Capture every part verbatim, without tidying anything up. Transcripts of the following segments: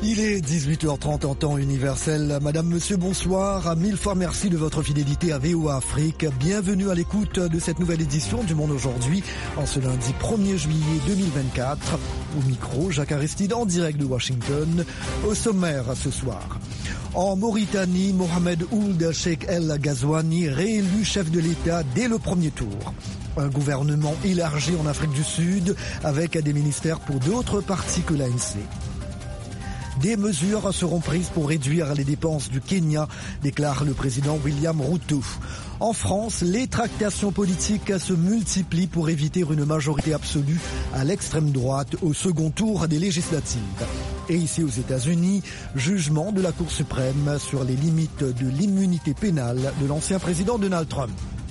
Il est dix-huit heures trente en temps universel. Madame, monsieur, bonsoir. Mille fois merci de votre fidélité à V O A Afrique. Bienvenue à l'écoute de cette nouvelle édition du Monde aujourd'hui, en ce lundi premier juillet deux mille vingt-quatre. Au micro, Jacques Aristide en direct de Washington. Au sommaire ce soir. En Mauritanie, Mohamed Ould Cheikh El Ghazouani réélu chef de l'État dès le premier tour. Un gouvernement élargi en Afrique du Sud avec des ministères pour d'autres partis que l'A N C. Des mesures seront prises pour réduire les dépenses du Kenya, déclare le président William Ruto. En France, les tractations politiques se multiplient pour éviter une majorité absolue à l'extrême droite au second tour des législatives. Et ici aux États-Unis, jugement de la Cour suprême sur les limites de l'immunité pénale de l'ancien président Donald Trump.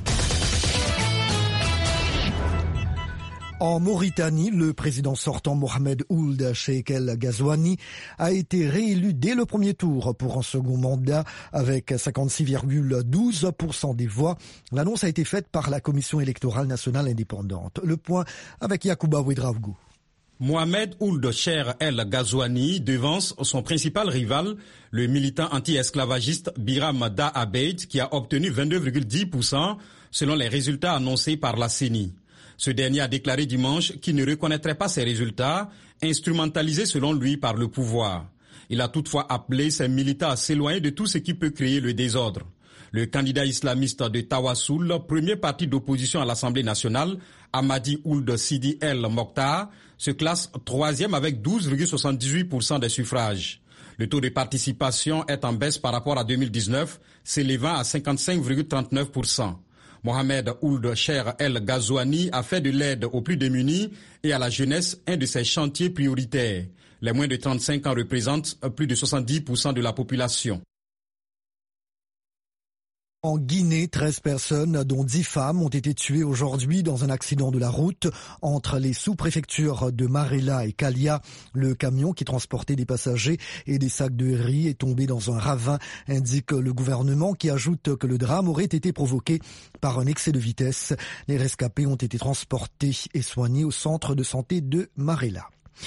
En Mauritanie, le président sortant Mohamed Ould Cheikh El Ghazouani a été réélu dès le premier tour pour un second mandat avec cinquante-six virgule douze pour cent des voix. L'annonce a été faite par la Commission électorale nationale indépendante. Le point avec Yacouba Ouedraogo. Mohamed Ould Cheikh El Ghazouani devance son principal rival, le militant anti-esclavagiste Biram Da Abeid, qui a obtenu vingt-deux virgule dix pour cent selon les résultats annoncés par la C E N I. Ce dernier a déclaré dimanche qu'il ne reconnaîtrait pas ces résultats, instrumentalisés selon lui par le pouvoir. Il a toutefois appelé ses militants à s'éloigner de tout ce qui peut créer le désordre. Le candidat islamiste de Tawassoul, premier parti d'opposition à l'Assemblée nationale, Hamadi Ould Sidi El Mokhtar, se classe troisième avec douze virgule soixante-dix-huit pour cent des suffrages. Le taux de participation est en baisse par rapport à deux mille dix-neuf, s'élevant à cinquante-cinq virgule trente-neuf pour cent. Mohamed Ould Cheikh El Ghazouani a fait de l'aide aux plus démunis et à la jeunesse un de ses chantiers prioritaires. Les moins de trente-cinq ans représentent plus de soixante-dix pour cent de la population. En Guinée, treize personnes, dont dix femmes, ont été tuées aujourd'hui dans un accident de la route entre les sous-préfectures de Marella et Kalia. Le camion qui transportait des passagers et des sacs de riz est tombé dans un ravin, indique le gouvernement, qui ajoute que le drame aurait été provoqué par un excès de vitesse. Les rescapés ont été transportés et soignés au centre de santé de Marella.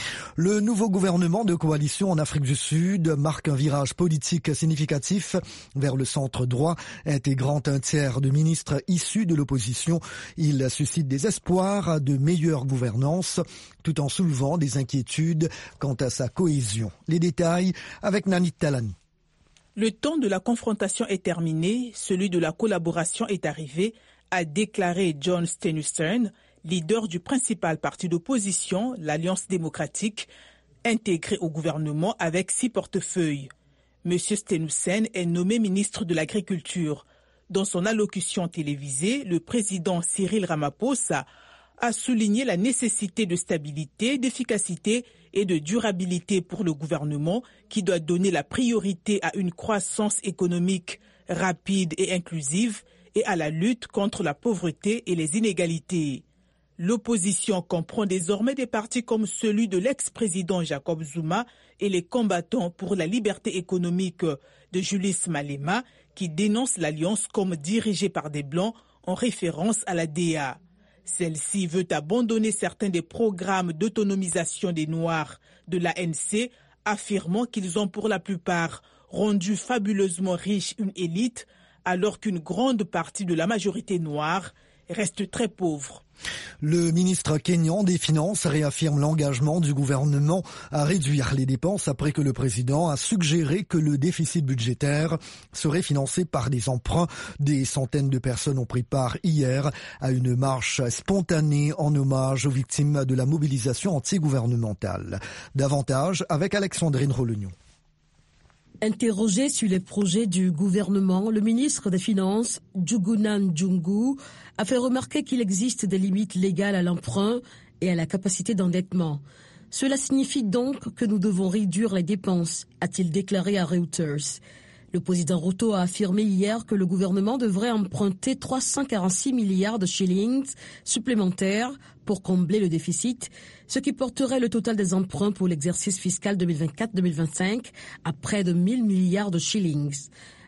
Le nouveau gouvernement de coalition en Afrique du Sud marque un virage politique significatif vers le centre droit, intégrant un tiers de ministres issus de l'opposition. Il suscite des espoirs de meilleure gouvernance, tout en soulevant des inquiétudes quant à sa cohésion. Les détails avec Nanit Talani. Le temps de la confrontation est terminé, celui de la collaboration est arrivé, a déclaré John Steenhuisen, leader du principal parti d'opposition, l'Alliance démocratique, intégré au gouvernement avec six portefeuilles. M. Steenhuisen est nommé ministre de l'Agriculture. Dans son allocution télévisée, le président Cyril Ramaphosa a souligné la nécessité de stabilité, d'efficacité et de durabilité pour le gouvernement qui doit donner la priorité à une croissance économique rapide et inclusive et à la lutte contre la pauvreté et les inégalités. L'opposition comprend désormais des partis comme celui de l'ex-président Jacob Zuma et les combattants pour la liberté économique de Julius Malema, qui dénoncent l'alliance comme dirigée par des Blancs en référence à la D A. Celle-ci veut abandonner certains des programmes d'autonomisation des Noirs de l'A N C, affirmant qu'ils ont pour la plupart rendu fabuleusement riche une élite, alors qu'une grande partie de la majorité noire reste très pauvre. Le ministre kényan des Finances réaffirme l'engagement du gouvernement à réduire les dépenses après que le président a suggéré que le déficit budgétaire serait financé par des emprunts. Des centaines de personnes ont pris part hier à une marche spontanée en hommage aux victimes de la mobilisation anti-gouvernementale. Davantage avec Alexandrine Rollignon. Interrogé sur les projets du gouvernement, le ministre des Finances, Djugunan Djungu, a fait remarquer qu'il existe des limites légales à l'emprunt et à la capacité d'endettement. Cela signifie donc que nous devons réduire les dépenses, a-t-il déclaré à Reuters. Le président Ruto a affirmé hier que le gouvernement devrait emprunter trois cent quarante-six milliards de shillings supplémentaires pour combler le déficit, ce qui porterait le total des emprunts pour l'exercice fiscal deux mille vingt-quatre deux mille vingt-cinq à près de mille milliards de shillings.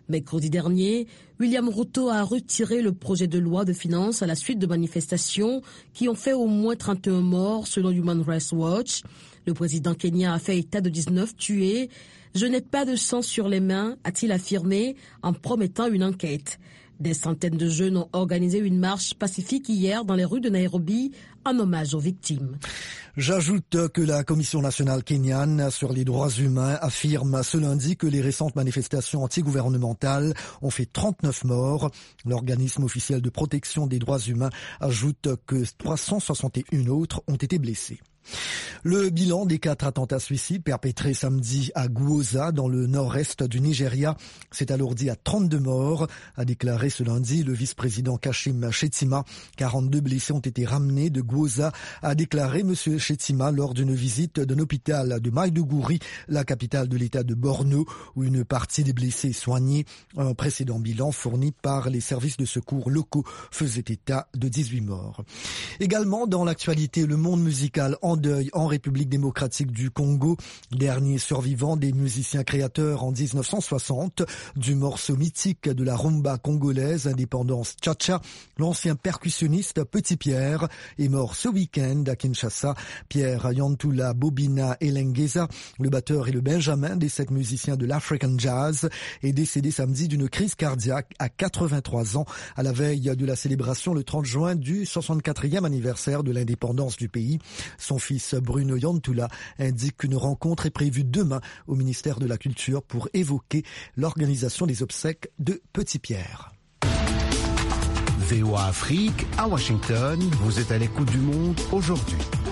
Mercredi dernier, William Ruto a retiré le projet de loi de finances à la suite de manifestations qui ont fait au moins trente et un morts selon Human Rights Watch. Le président kenyan a fait état de dix-neuf tués. « Je n'ai pas de sang sur les mains », a-t-il affirmé en promettant une enquête. Des centaines de jeunes ont organisé une marche pacifique hier dans les rues de Nairobi en hommage aux victimes. J'ajoute que la Commission nationale kenyane sur les droits humains affirme ce lundi que les récentes manifestations antigouvernementales ont fait trente-neuf morts. L'organisme officiel de protection des droits humains ajoute que trois cent soixante et un autres ont été blessés. Le bilan des quatre attentats suicides perpétrés samedi à Gwoza, dans le nord-est du Nigeria, s'est alourdi à trente-deux morts, a déclaré ce lundi le vice-président Kashim Shettima. quarante-deux blessés ont été ramenés de Gwoza, a déclaré M. Shettima lors d'une visite d'un hôpital de Maiduguri, la capitale de l'état de Borno, où une partie des blessés est soignée. Un précédent bilan fourni par les services de secours locaux faisait état de dix-huit morts. Également dans l'actualité, le monde musical en deuil en République démocratique du Congo, dernier survivant des musiciens créateurs en dix-neuf cent soixante du morceau mythique de la rumba congolaise Indépendance Tcha-Tcha. L'ancien percussionniste Petit Pierre est mort ce week-end à Kinshasa. Pierre Yantula Bobina Elengeza, le batteur et le benjamin des sept musiciens de l'African Jazz, est décédé samedi d'une crise cardiaque à quatre-vingt-trois ans, à la veille de la célébration le trente juin du soixante-quatrième anniversaire de l'indépendance du pays. Son fils Bruno Yantula indique qu'une rencontre est prévue demain au ministère de la Culture pour évoquer l'organisation des obsèques de Petit Pierre. V O A Afrique, à Washington, vous êtes à l'écoute du monde aujourd'hui.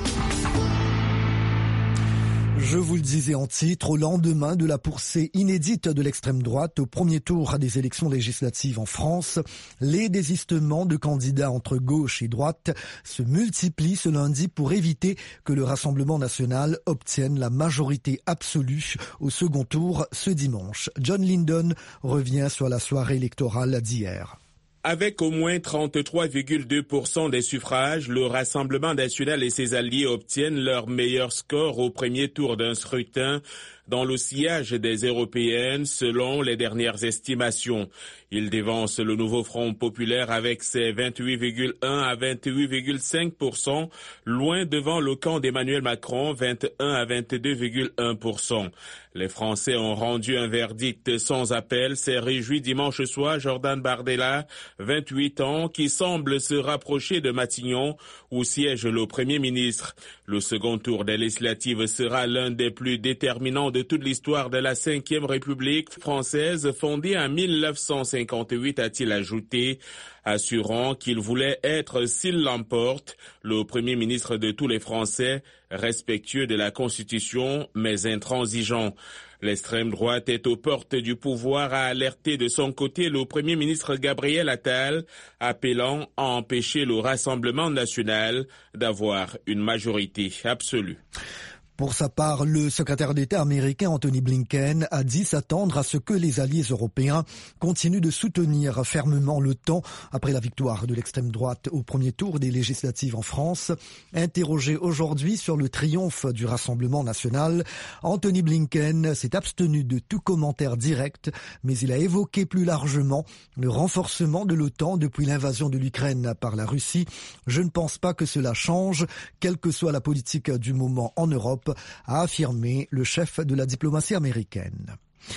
Je vous le disais en titre, au lendemain de la poussée inédite de l'extrême droite au premier tour des élections législatives en France, les désistements de candidats entre gauche et droite se multiplient ce lundi pour éviter que le Rassemblement national obtienne la majorité absolue au second tour ce dimanche. John Lyndon revient sur la soirée électorale d'hier. Avec au moins trente-trois virgule deux pour cent des suffrages, le Rassemblement national et ses alliés obtiennent leur meilleur score au premier tour d'un scrutin dans le sillage des européennes selon les dernières estimations. Il dévance le nouveau Front populaire avec ses vingt-huit virgule un à vingt-huit virgule cinq pour cent, loin devant le camp d'Emmanuel Macron, vingt et un à vingt-deux virgule un pour cent. Les Français ont rendu un verdict sans appel, s'est réjoui dimanche soir Jordan Bardella, vingt-huit ans, qui semble se rapprocher de Matignon, où siège le Premier ministre. Le second tour des législatives sera l'un des plus déterminants de toute l'histoire de la cinquième République française, fondée en mille neuf cent cinquante-huit, a-t-il ajouté, assurant qu'il voulait être, s'il l'emporte, le Premier ministre de tous les Français, respectueux de la Constitution, mais intransigeant. L'extrême droite est aux portes du pouvoir, a alerté de son côté le Premier ministre Gabriel Attal, appelant à empêcher le Rassemblement national d'avoir une majorité absolue. Pour sa part, le secrétaire d'État américain Anthony Blinken a dit s'attendre à ce que les alliés européens continuent de soutenir fermement l'OTAN après la victoire de l'extrême droite au premier tour des législatives en France. Interrogé aujourd'hui sur le triomphe du Rassemblement national, Anthony Blinken s'est abstenu de tout commentaire direct, mais il a évoqué plus largement le renforcement de l'OTAN depuis l'invasion de l'Ukraine par la Russie. Je ne pense pas que cela change, quelle que soit la politique du moment en Europe, a affirmé le chef de la diplomatie américaine.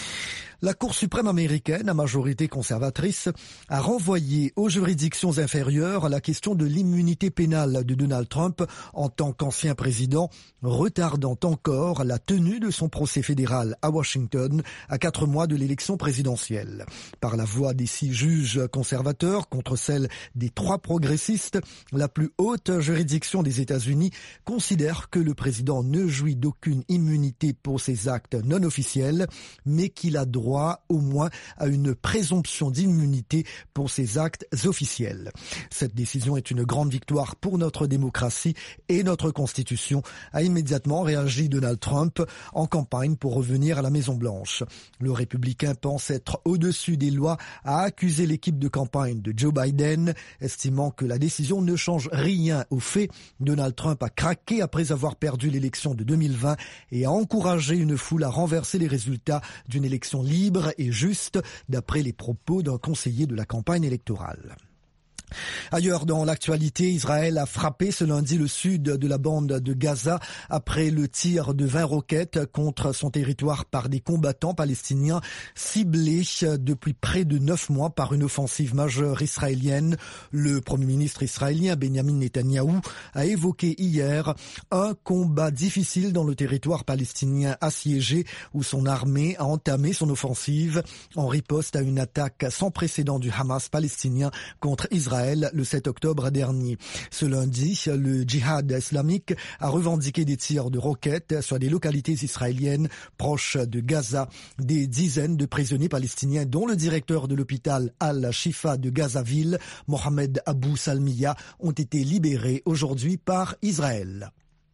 La Cour suprême américaine, à majorité conservatrice, a renvoyé aux juridictions inférieures la question de l'immunité pénale de Donald Trump en tant qu'ancien président, retardant encore la tenue de son procès fédéral à Washington à quatre mois de l'élection présidentielle. Par la voix des six juges conservateurs contre celle des trois progressistes, la plus haute juridiction des États-Unis considère que le président ne jouit d'aucune immunité pour ses actes non officiels, mais qu'il a droit au moins à une présomption d'immunité pour ses actes officiels. Cette décision est une grande victoire pour notre démocratie et notre Constitution, a immédiatement réagi Donald Trump en campagne pour revenir à la Maison-Blanche. Le républicain pense être au-dessus des lois, a accusé l'équipe de campagne de Joe Biden, estimant que la décision ne change rien au fait. Donald Trump a craqué après avoir perdu l'élection de deux mille vingt et a encouragé une foule à renverser les résultats d'une élection libre libre et juste, d'après les propos d'un conseiller de la campagne électorale. Ailleurs dans l'actualité, Israël a frappé ce lundi le sud de la bande de Gaza après le tir de vingt roquettes contre son territoire par des combattants palestiniens ciblés depuis près de neuf mois par une offensive majeure israélienne. Le Premier ministre israélien Benjamin Netanyahou a évoqué hier un combat difficile dans le territoire palestinien assiégé où son armée a entamé son offensive en riposte à une attaque sans précédent du Hamas palestinien contre Israël le sept octobre dernier. Ce lundi, le djihad islamique a revendiqué des tirs de roquettes sur des localités israéliennes proches de Gaza. Des dizaines de prisonniers palestiniens, dont le directeur de l'hôpital Al-Shifa de Gazaville, Mohamed Abou Salmiya, ont été libérés aujourd'hui par Israël.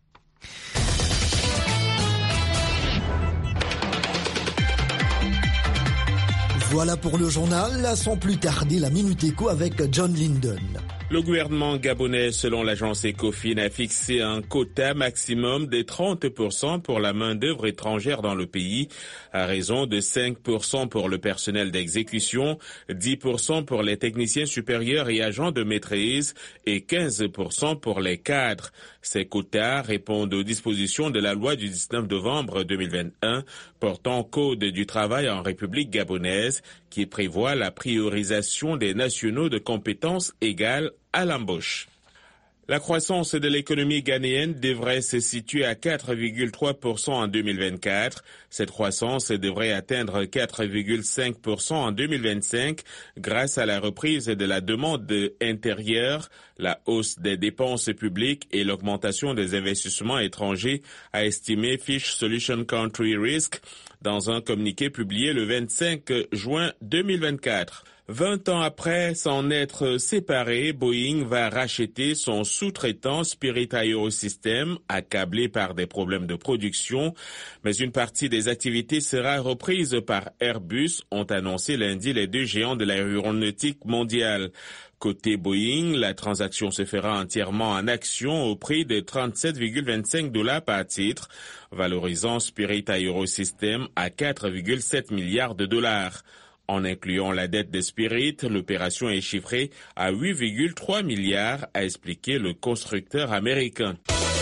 Voilà pour le journal, sans plus tarder la Minute Éco avec John Linden. Le gouvernement gabonais, selon l'agence Ecofin, a fixé un quota maximum de trente pour cent pour la main-d'œuvre étrangère dans le pays, à raison de cinq pour cent pour le personnel d'exécution, dix pour cent pour les techniciens supérieurs et agents de maîtrise et quinze pour cent pour les cadres. Ces quotas répondent aux dispositions de la loi du dix-neuf novembre deux mille vingt et un portant Code du travail en République gabonaise, qui prévoit la priorisation des nationaux de compétences égales à l'embauche. La croissance de l'économie ghanéenne devrait se situer à quatre virgule trois pour cent en deux mille vingt-quatre. Cette croissance devrait atteindre quatre virgule cinq pour cent en deux mille vingt-cinq grâce à la reprise de la demande intérieure, la hausse des dépenses publiques et l'augmentation des investissements étrangers, a estimé Fitch Solution Country Risk dans un communiqué publié le vingt-cinq juin deux mille vingt-quatre. Vingt ans après s'en être séparé, Boeing va racheter son sous-traitant Spirit AeroSystems, accablé par des problèmes de production, mais une partie des activités sera reprise par Airbus, ont annoncé lundi les deux géants de l'aéronautique mondiale. Côté Boeing, la transaction se fera entièrement en actions au prix de trente-sept virgule vingt-cinq dollars par titre, valorisant Spirit AeroSystems à quatre virgule sept milliards de dollars. En incluant la dette de Spirit, l'opération est chiffrée à huit virgule trois milliards, a expliqué le constructeur américain.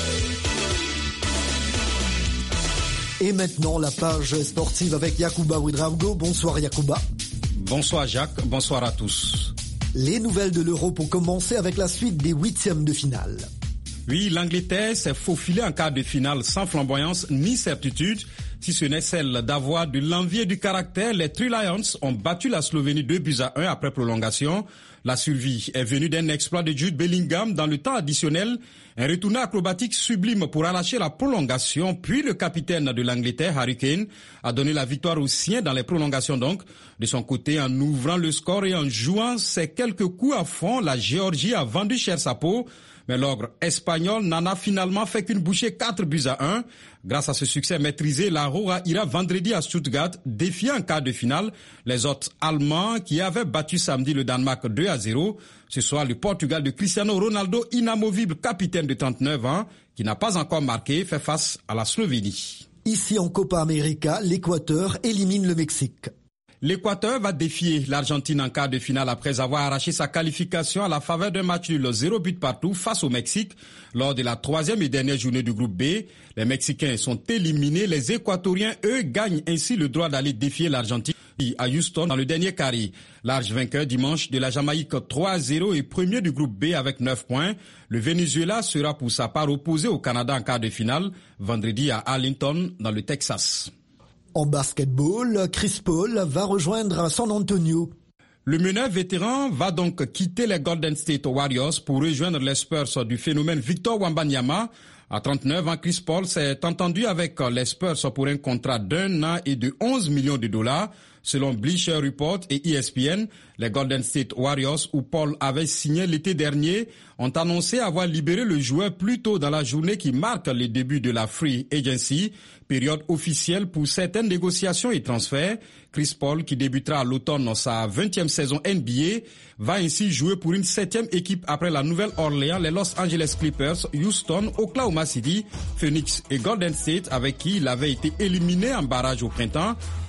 Et maintenant, la page sportive avec Yacouba Ouedraogo. Bonsoir Yacouba. Bonsoir Jacques, bonsoir à tous. Les nouvelles de l'Euro pour commencer avec la suite des huitièmes de finale. Oui, l'Angleterre s'est faufilée en quart de finale sans flamboyance ni certitude, si ce n'est celle d'avoir de l'envie et du caractère. Les Three Lions ont battu la Slovénie deux buts à un après prolongation. La survie est venue d'un exploit de Jude Bellingham dans le temps additionnel, un retourné acrobatique sublime pour arracher la prolongation, puis le capitaine de l'Angleterre, Harry Kane, a donné la victoire aux siens dans les prolongations donc. De son côté, en ouvrant le score et en jouant ses quelques coups à fond, la Géorgie a vendu cher sa peau. Mais l'ogre espagnol n'en a finalement fait qu'une bouchée, quatre buts à un. Grâce à ce succès maîtrisé, la Roja ira vendredi à Stuttgart, défier en quart de finale les hôtes allemands qui avaient battu samedi le Danemark deux à zéro. Ce soir, le Portugal de Cristiano Ronaldo, inamovible capitaine de trente-neuf ans, qui n'a pas encore marqué, fait face à la Slovénie. Ici en Copa América, l'Équateur élimine le Mexique. L'Équateur va défier l'Argentine en quart de finale après avoir arraché sa qualification à la faveur d'un match nul zéro but partout face au Mexique. Lors de la troisième et dernière journée du groupe B, les Mexicains sont éliminés. Les Équatoriens, eux, gagnent ainsi le droit d'aller défier l'Argentine à Houston dans le dernier carré. Large vainqueur dimanche de la Jamaïque trois à zéro et premier du groupe B avec neuf points. Le Venezuela sera pour sa part opposé au Canada en quart de finale, vendredi à Arlington dans le Texas. En basketball, Chris Paul va rejoindre San Antonio. Le meneur vétéran va donc quitter les Golden State Warriors pour rejoindre les Spurs du phénomène Victor Wembanyama. À trente-neuf ans, Chris Paul s'est entendu avec les Spurs pour un contrat d'un an et de onze millions de dollars. Selon Bleacher Report et E S P N, les Golden State Warriors, où Paul avait signé l'été dernier, ont annoncé avoir libéré le joueur plus tôt dans la journée qui marque le début de la Free Agency, période officielle pour certaines négociations et transferts. Chris Paul, qui débutera à l'automne sa vingtième saison N B A, va ainsi jouer pour une septième équipe après la Nouvelle-Orléans, les Los Angeles Clippers, Houston, Oklahoma City, Phoenix et Golden State, avec qui il avait été éliminé en barrage au printemps.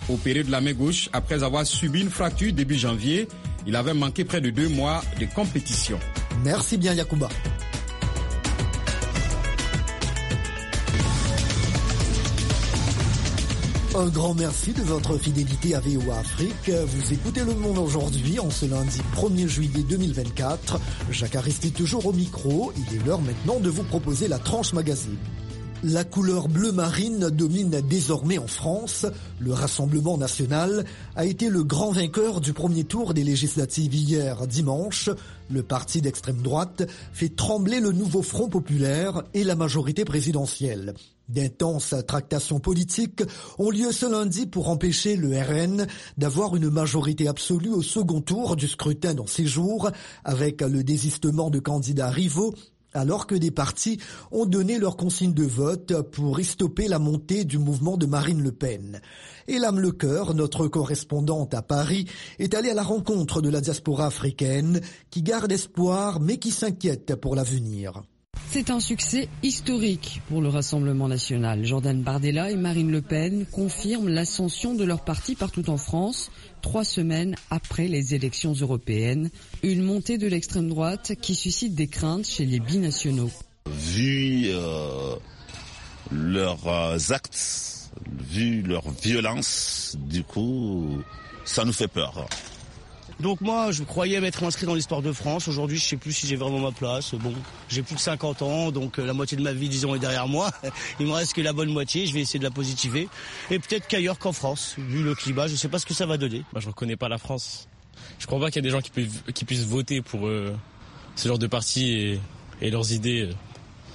Opéré de la main gauche après avoir subi une fracture début janvier, il avait manqué près de deux mois de compétition. Merci bien Yacouba. Un grand merci de votre fidélité à V O A Afrique. Vous écoutez Le Monde aujourd'hui en ce lundi premier juillet deux mille vingt-quatre. Jacques Aristide toujours au micro. Il est l'heure maintenant de vous proposer la tranche magazine. La couleur bleu marine domine désormais en France. Le Rassemblement national a été le grand vainqueur du premier tour des législatives hier dimanche. Le parti d'extrême droite fait trembler le nouveau Front populaire et la majorité présidentielle. D'intenses tractations politiques ont lieu ce lundi pour empêcher le R N d'avoir une majorité absolue au second tour du scrutin dans ces jours, avec le désistement de candidats rivaux, alors que des partis ont donné leur consigne de vote pour y stopper la montée du mouvement de Marine Le Pen. Elam Lecoeur, notre correspondante à Paris, est allée à la rencontre de la diaspora africaine qui garde espoir mais qui s'inquiète pour l'avenir. C'est un succès historique pour le Rassemblement national. Jordan Bardella et Marine Le Pen confirment l'ascension de leur parti partout en France, trois semaines après les élections européennes. Une montée de l'extrême droite qui suscite des craintes chez les binationaux. Vu euh, leurs euh, actes, vu leur violence, du coup, ça nous fait peur. Donc moi, je croyais m'être inscrit dans l'histoire de France. Aujourd'hui, je sais plus si j'ai vraiment ma place. Bon, j'ai plus que cinquante ans, donc la moitié de ma vie, disons, est derrière moi. Il me reste que la bonne moitié, je vais essayer de la positiver. Et peut-être qu'ailleurs qu'en France, vu le climat, je sais pas ce que ça va donner. Bah, je reconnais pas la France. Je crois pas qu'il y a des gens qui, peuvent, qui puissent voter pour euh, ce genre de parti et, et leurs idées. Euh,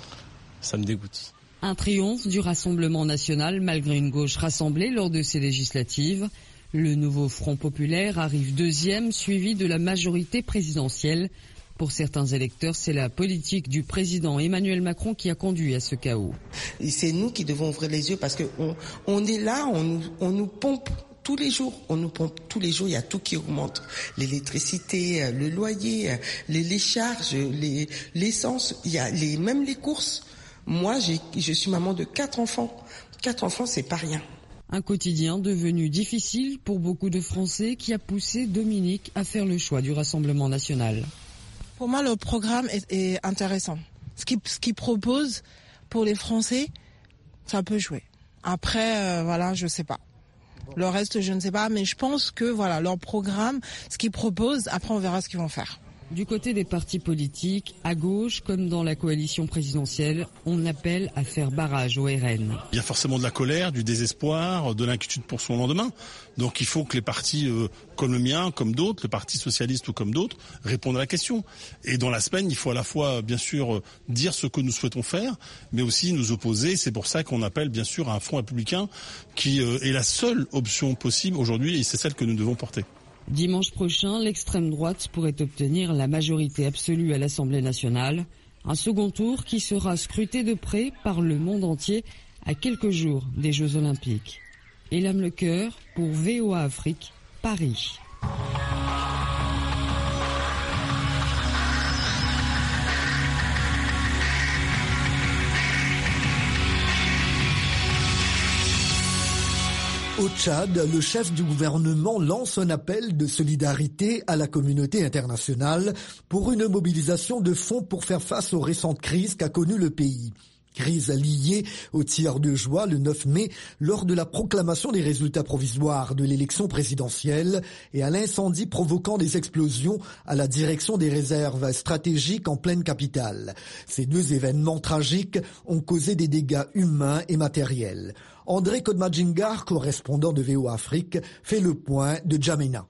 ça me dégoûte. Un triomphe du Rassemblement national malgré une gauche rassemblée lors de ces législatives. Le nouveau Front populaire arrive deuxième, suivi de la majorité présidentielle. Pour certains électeurs, c'est la politique du président Emmanuel Macron qui a conduit à ce chaos. Et c'est nous qui devons ouvrir les yeux parce qu'on on est là, on nous, on nous pompe tous les jours. On nous pompe tous les jours, il y a tout qui augmente. L'électricité, le loyer, les, les charges, les, l'essence, il y a les, même les courses. Moi, j'ai, je suis maman de quatre enfants. Quatre enfants, c'est pas rien. Un quotidien devenu difficile pour beaucoup de Français qui a poussé Dominique à faire le choix du Rassemblement national. Pour moi, le programme est, est intéressant. Ce qu'il ce qu'il propose pour les Français, ça peut jouer. Après, euh, voilà, je sais pas. Le reste, je ne sais pas, mais je pense que voilà, leur programme, ce qu'ils proposent, après on verra ce qu'ils vont faire. Du côté des partis politiques, à gauche comme dans la coalition présidentielle, on appelle à faire barrage au R N. Il y a forcément de la colère, du désespoir, de l'inquiétude pour son lendemain. Donc il faut que les partis euh, comme le mien, comme d'autres, le Parti socialiste ou comme d'autres, répondent à la question. Et dans la semaine, il faut à la fois, bien sûr, dire ce que nous souhaitons faire, mais aussi nous opposer. C'est pour ça qu'on appelle, bien sûr, à un front républicain qui euh, est la seule option possible aujourd'hui et c'est celle que nous devons porter. Dimanche prochain, l'extrême droite pourrait obtenir la majorité absolue à l'Assemblée nationale. Un second tour qui sera scruté de près par le monde entier à quelques jours des Jeux Olympiques. Elam Lecoeur pour V O A Afrique, Paris. Au Tchad, le chef du gouvernement lance un appel de solidarité à la communauté internationale pour une mobilisation de fonds pour faire face aux récentes crises qu'a connues le pays. Crise liée au tir de joie le neuf mai lors de la proclamation des résultats provisoires de l'élection présidentielle et à l'incendie provoquant des explosions à la direction des réserves stratégiques en pleine capitale. Ces deux événements tragiques ont causé des dégâts humains et matériels. André Kodmadjingar, correspondant de V O A Afrique, fait le point de Djamena.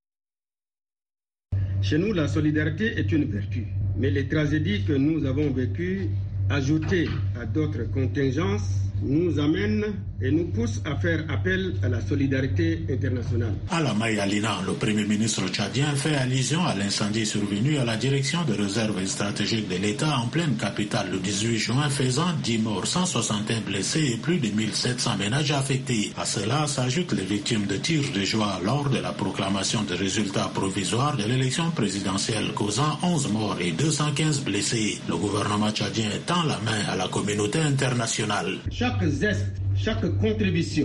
Chez nous, la solidarité est une vertu, mais les tragédies que nous avons vécues, ajoutées à d'autres contingences, nous amènent et nous poussent à faire appel à la solidarité internationale. Alamay Alina, le Premier ministre tchadien, fait allusion à l'incendie survenu à la direction des réserves stratégiques de l'État en pleine capitale le dix-huit juin, faisant dix morts, cent soixante et un blessés et plus de mille sept cents ménages affectés. À cela s'ajoutent les victimes de tirs de joie lors de la proclamation des résultats provisoires de l'élection présidentielle, causant onze morts et deux cent quinze blessés. Le gouvernement tchadien tend la main à la communauté internationale. Chaque geste, chaque contribution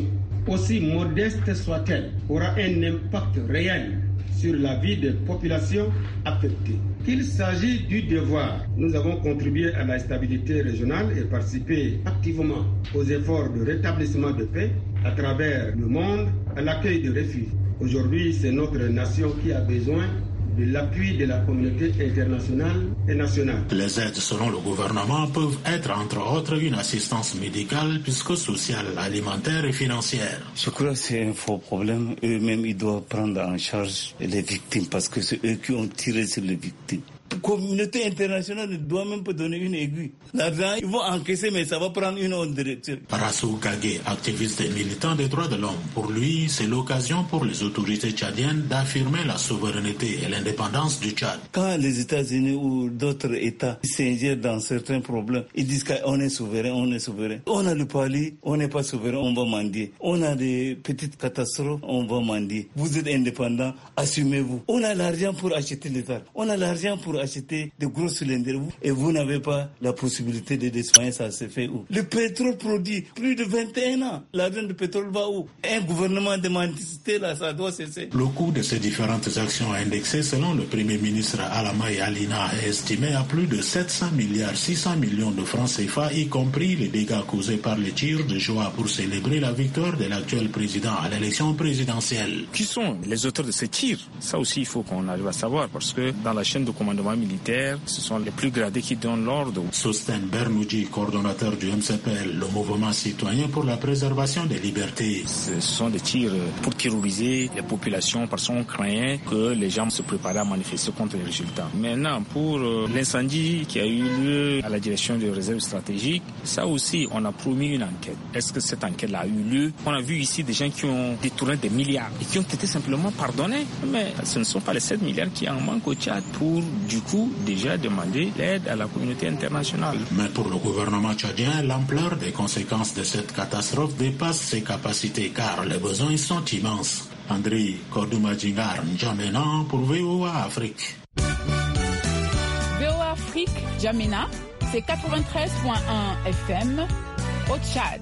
aussi modeste soit-elle, aura un impact réel sur la vie des populations affectées. Qu'il s'agit du devoir, nous avons contribué à la stabilité régionale et participé activement aux efforts de rétablissement de paix à travers le monde, à l'accueil de réfugiés. Aujourd'hui, c'est notre nation qui a besoin de l'appui de la communauté internationale et nationale. Les aides, selon le gouvernement, peuvent être entre autres une assistance médicale, psychosociale, alimentaire et financière. Je crois que c'est un faux problème. Eux-mêmes, ils doivent prendre en charge les victimes parce que c'est eux qui ont tiré sur les victimes. La communauté internationale ne doit même pas donner une aiguille. L'argent, ils vont encaisser, mais ça va prendre une autre direction. Rassou Kagé, activiste et militant des droits de l'homme, pour lui, c'est l'occasion pour les autorités tchadiennes d'affirmer la souveraineté et l'indépendance du Tchad. Quand les États-Unis ou d'autres États s'ingèrent dans certains problèmes, ils disent qu'on est souverain, on est souverain. On a le pali, on n'est pas souverain, on va mendier. On a des petites catastrophes, on va mendier. Vous êtes indépendants, assumez-vous. On a l'argent pour acheter les armes. On a l'argent pour acheter des gros cylindres et vous n'avez pas la possibilité de soigner, ça se fait où? Le pétrole produit plus de vingt et un ans. L'argent de pétrole va où? Un gouvernement de mendicité, là, ça doit cesser. Le coût de ces différentes actions indexées selon le Premier ministre Alamaï Alina est estimé à plus de sept cents milliards six cents millions de francs C F A, y compris les dégâts causés par les tirs de joie pour célébrer la victoire de l'actuel président à l'élection présidentielle. Qui sont les auteurs de ces tirs? Ça aussi, il faut qu'on arrive à savoir parce que dans la chaîne de commandement militaire, ce sont les plus gradés qui donnent l'ordre. Sosten Bernoudji, coordonnateur du M C P L, le mouvement citoyen pour la préservation des libertés. Ce sont des tirs pour terroriser les populations parce qu'on craignait que les gens se préparaient à manifester contre les résultats. Maintenant, pour l'incendie qui a eu lieu à la direction des réserves stratégiques, ça aussi, on a promis une enquête. Est-ce que cette enquête-là a eu lieu? On a vu ici des gens qui ont détourné des milliards et qui ont été simplement pardonnés. Mais ce ne sont pas les sept milliards qui en manquent au Tchad pour du coup déjà demander l'aide à la communauté internationale. Mais pour le gouvernement tchadien, l'ampleur des conséquences de cette catastrophe dépasse ses capacités car les besoins sont immenses. André Kodoumadjingar N'Djamena pour V O A Afrique. V O A Afrique, N'Djamena, c'est quatre-vingt-treize virgule un F M au Tchad.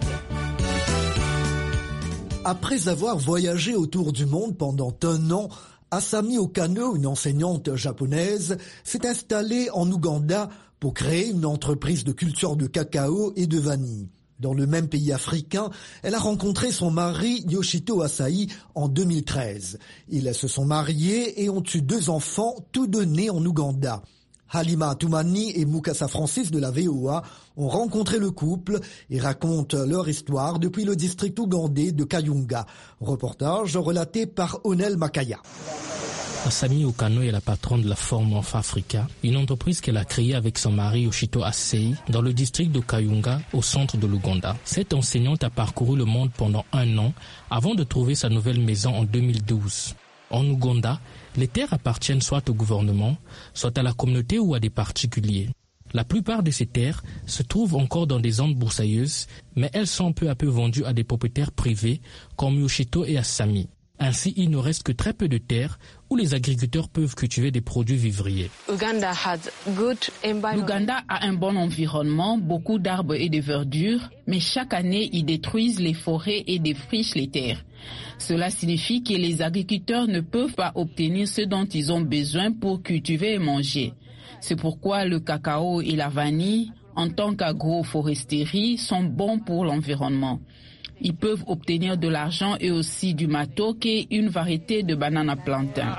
Après avoir voyagé autour du monde pendant un an, Asami Okano, une enseignante japonaise, s'est installée en Ouganda pour créer une entreprise de culture de cacao et de vanille. Dans le même pays africain, elle a rencontré son mari Yoshito Asai en deux mille treize. Ils se sont mariés et ont eu deux enfants, tous deux nés en Ouganda. Halima Atoumani et Mukasa Francis de la V O A ont rencontré le couple et racontent leur histoire depuis le district ougandais de Kayunga. Reportage relaté par Onel Makaya. Asami Okano est la patronne de la Forum of Africa, une entreprise qu'elle a créée avec son mari Yoshito Asai dans le district de Kayunga, au centre de l'Ouganda. Cette enseignante a parcouru le monde pendant un an avant de trouver sa nouvelle maison en deux mille douze. En Ouganda, les terres appartiennent soit au gouvernement, soit à la communauté ou à des particuliers. La plupart de ces terres se trouvent encore dans des zones broussailleuses, mais elles sont peu à peu vendues à des propriétaires privés comme Yoshito et Asami. Ainsi, il ne reste que très peu de terres où les agriculteurs peuvent cultiver des produits vivriers. L'Ouganda a un bon environnement, beaucoup d'arbres et de verdure, mais chaque année, ils détruisent les forêts et défrichent les terres. Cela signifie que les agriculteurs ne peuvent pas obtenir ce dont ils ont besoin pour cultiver et manger. C'est pourquoi le cacao et la vanille, en tant qu'agroforesterie, sont bons pour l'environnement. Ils peuvent obtenir de l'argent et aussi du matoke, une variété de bananes à plantain.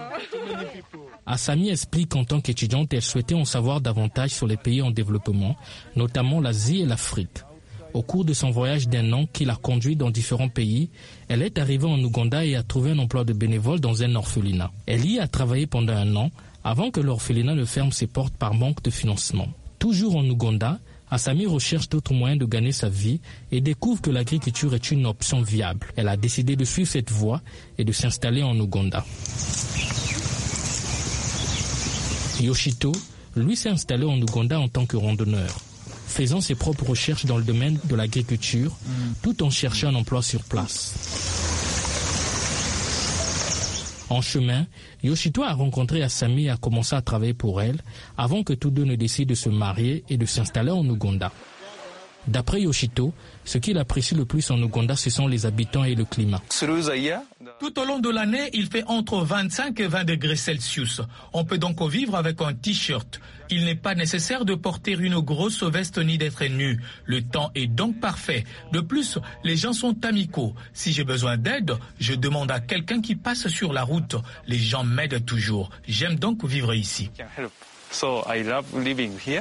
Asami explique qu'en tant qu'étudiante, elle souhaitait en savoir davantage sur les pays en développement, notamment l'Asie et l'Afrique. Au cours de son voyage d'un an qui l'a conduit dans différents pays, elle est arrivée en Ouganda et a trouvé un emploi de bénévole dans un orphelinat. Elle y a travaillé pendant un an avant que l'orphelinat ne ferme ses portes par manque de financement. Toujours en Ouganda, Asami recherche d'autres moyens de gagner sa vie et découvre que l'agriculture est une option viable. Elle a décidé de suivre cette voie et de s'installer en Ouganda. Yoshito, lui, s'est installé en Ouganda en tant que randonneur, faisant ses propres recherches dans le domaine de l'agriculture, tout en cherchant un emploi sur place. En chemin, Yoshito a rencontré Asami et a commencé à travailler pour elle avant que tous deux ne décident de se marier et de s'installer en Ouganda. D'après Yoshito, ce qu'il apprécie le plus en Ouganda, ce sont les habitants et le climat. Tout au long de l'année, il fait entre vingt-cinq et vingt degrés Celsius. On peut donc vivre avec un t-shirt. Il n'est pas nécessaire de porter une grosse veste ni d'être nu. Le temps est donc parfait. De plus, les gens sont amicaux. Si j'ai besoin d'aide, je demande à quelqu'un qui passe sur la route. Les gens m'aident toujours. J'aime donc vivre ici. So I love living here.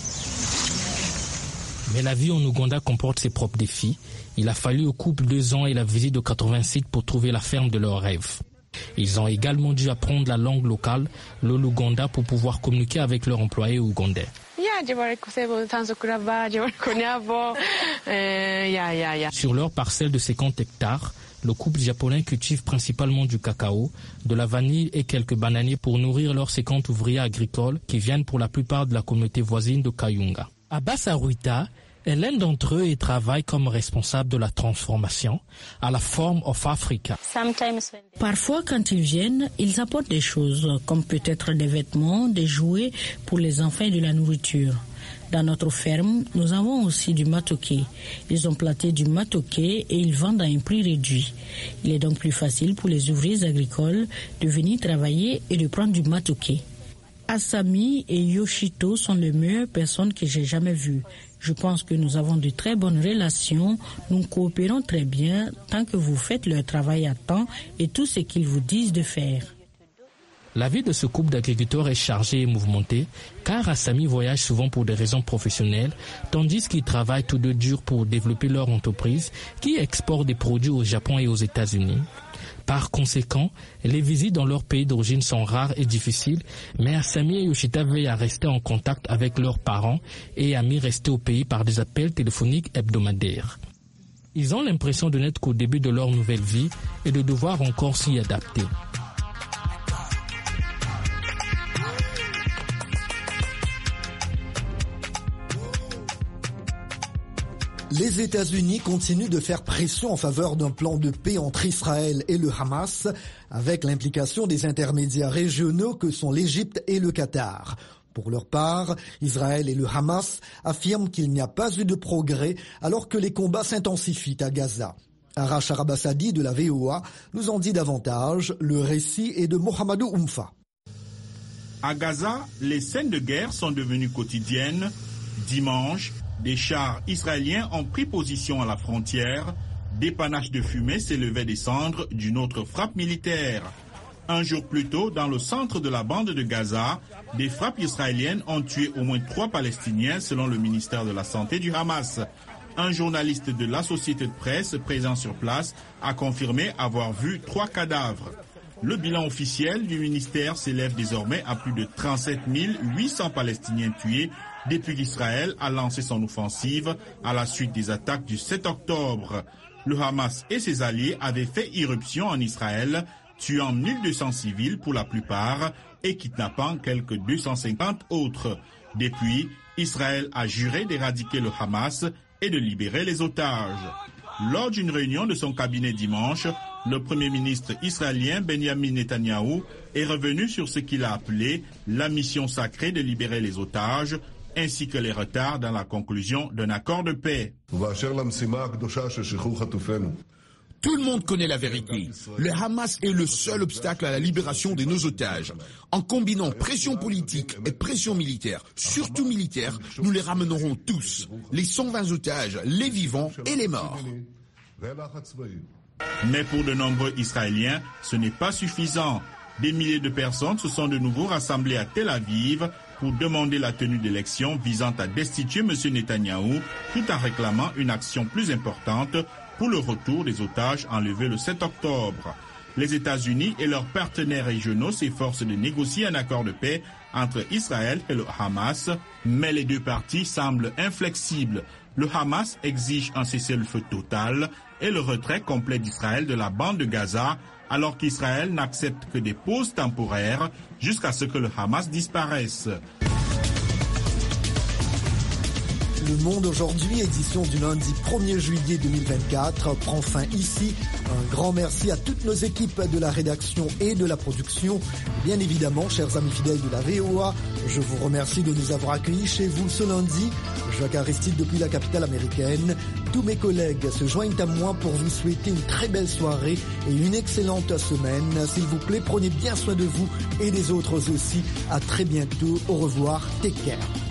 Mais la vie en Ouganda comporte ses propres défis. Il a fallu au couple deux ans et la visite de quatre-vingts sites pour trouver la ferme de leurs rêves. Ils ont également dû apprendre la langue locale, le Luganda, pour pouvoir communiquer avec leurs employés ougandais. Sur leur parcelle de cinquante hectares, le couple japonais cultive principalement du cacao, de la vanille et quelques bananiers pour nourrir leurs cinquante ouvriers agricoles qui viennent pour la plupart de la communauté voisine de Kayunga. Abbas Aruita est l'un d'entre eux et travaille comme responsable de la transformation à la Forum of Africa. Parfois, quand ils viennent, ils apportent des choses, comme peut-être des vêtements, des jouets pour les enfants et de la nourriture. Dans notre ferme, nous avons aussi du matoké. Ils ont planté du matoké et ils vendent à un prix réduit. Il est donc plus facile pour les ouvriers agricoles de venir travailler et de prendre du matoké. Asami et Yoshito sont les meilleures personnes que j'ai jamais vues. Je pense que nous avons de très bonnes relations, nous coopérons très bien tant que vous faites leur travail à temps et tout ce qu'ils vous disent de faire. La vie de ce couple d'agriculteurs est chargée et mouvementée, car Asami voyage souvent pour des raisons professionnelles, tandis qu'ils travaillent tous deux dur pour développer leur entreprise qui exporte des produits au Japon et aux États-Unis. Par conséquent, les visites dans leur pays d'origine sont rares et difficiles, mais Asami et Yoshita veillent à rester en contact avec leurs parents et amis restés au pays par des appels téléphoniques hebdomadaires. Ils ont l'impression de n'être qu'au début de leur nouvelle vie et de devoir encore s'y adapter. Les États-Unis continuent de faire pression en faveur d'un plan de paix entre Israël et le Hamas, avec l'implication des intermédiaires régionaux que sont l'Égypte et le Qatar. Pour leur part, Israël et le Hamas affirment qu'il n'y a pas eu de progrès alors que les combats s'intensifient à Gaza. Arash Arabassadi de la V O A nous en dit davantage. Le récit est de Mohamedou Oumfa. À Gaza, les scènes de guerre sont devenues quotidiennes. Dimanche, des chars israéliens ont pris position à la frontière. Des panaches de fumée s'élevaient des cendres d'une autre frappe militaire. Un jour plus tôt, dans le centre de la bande de Gaza, des frappes israéliennes ont tué au moins trois Palestiniens selon le ministère de la Santé du Hamas. Un journaliste de la société de presse présent sur place a confirmé avoir vu trois cadavres. Le bilan officiel du ministère s'élève désormais à plus de trente-sept mille huit cents Palestiniens tués depuis qu'Israël a lancé son offensive à la suite des attaques du sept octobre. Le Hamas et ses alliés avaient fait irruption en Israël, tuant mille deux cents civils pour la plupart et kidnappant quelques deux cent cinquante autres. Depuis, Israël a juré d'éradiquer le Hamas et de libérer les otages. Lors d'une réunion de son cabinet dimanche, le Premier ministre israélien Benjamin Netanyahou est revenu sur ce qu'il a appelé la mission sacrée de libérer les otages, ainsi que les retards dans la conclusion d'un accord de paix. Tout le monde connaît la vérité. Le Hamas est le seul obstacle à la libération de nos otages. En combinant pression politique et pression militaire, surtout militaire, nous les ramènerons tous. Les cent vingt otages, les vivants et les morts. Mais pour de nombreux Israéliens, ce n'est pas suffisant. Des milliers de personnes se sont de nouveau rassemblées à Tel Aviv pour demander la tenue d'élections visant à destituer M. Netanyahou, tout en réclamant une action plus importante pour le retour des otages enlevés le sept octobre. Les États-Unis et leurs partenaires régionaux s'efforcent de négocier un accord de paix entre Israël et le Hamas, mais les deux parties semblent inflexibles. Le Hamas exige un cessez-le-feu total et le retrait complet d'Israël de la bande de Gaza, alors qu'Israël n'accepte que des pauses temporaires jusqu'à ce que le Hamas disparaisse. Le Monde aujourd'hui, édition du lundi premier juillet deux mille vingt-quatre, prend fin ici. Un grand merci à toutes nos équipes de la rédaction et de la production. Bien évidemment, chers amis fidèles de la V O A, je vous remercie de nous avoir accueillis chez vous ce lundi. Jacques Aristide depuis la capitale américaine. Tous mes collègues se joignent à moi pour vous souhaiter une très belle soirée et une excellente semaine. S'il vous plaît, prenez bien soin de vous et des autres aussi. À très bientôt. Au revoir. Take care.